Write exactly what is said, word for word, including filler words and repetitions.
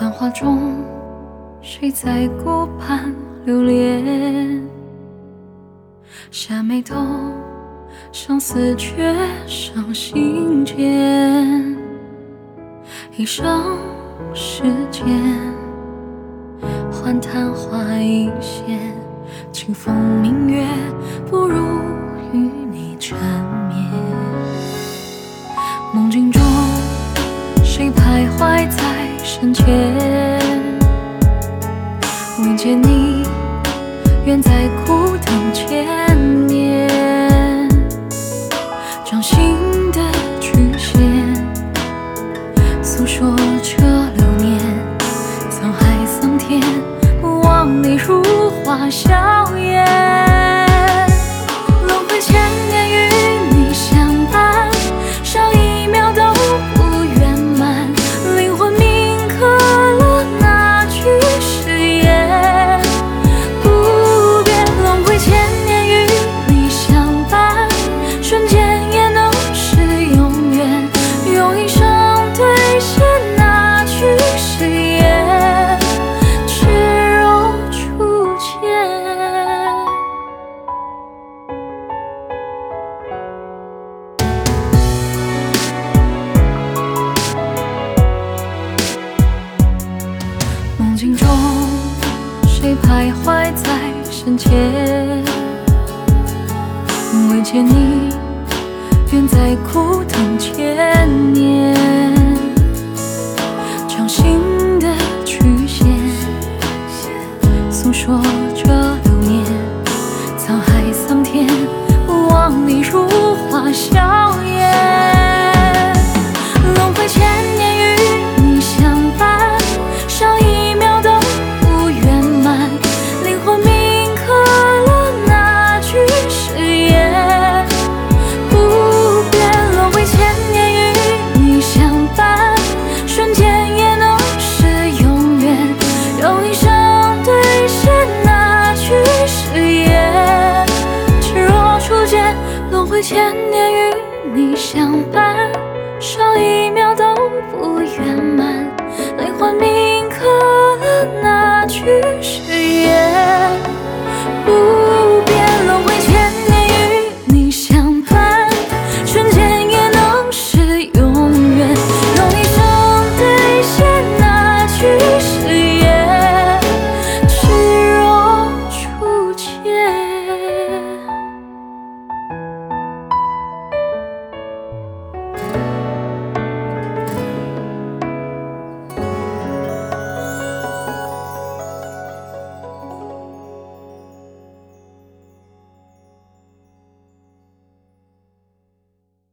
繁华中，谁在顾盼流连？下眉头，相思却上心间。一生世间，换昙花一现。清风明月，不如与你缠绵。梦境中，谁徘徊在身前？未见你，远在枯藤前面。掌心的曲线，诉说着流年。沧海桑田，不忘你如花笑颜。轮回千年与你相伴，少一秒都不圆满。灵魂铭刻了那句誓言，不变。轮回千年与你相伴，瞬间也能是永远。用一生兑现那句誓言，赤若初见。梦境中，谁徘徊在身前？未见你，远在枯藤千年。掌心的曲线，诉说着流年。沧海桑田，不忘你如花笑颜。轮回千年与你相伴，少一秒都不圆满。灵魂铭刻了那句誓言，不变。轮回千年与你相伴，瞬间也能是永远。用一生兑现那句誓言，赤若初见。轮回千年与你相伴，少一秒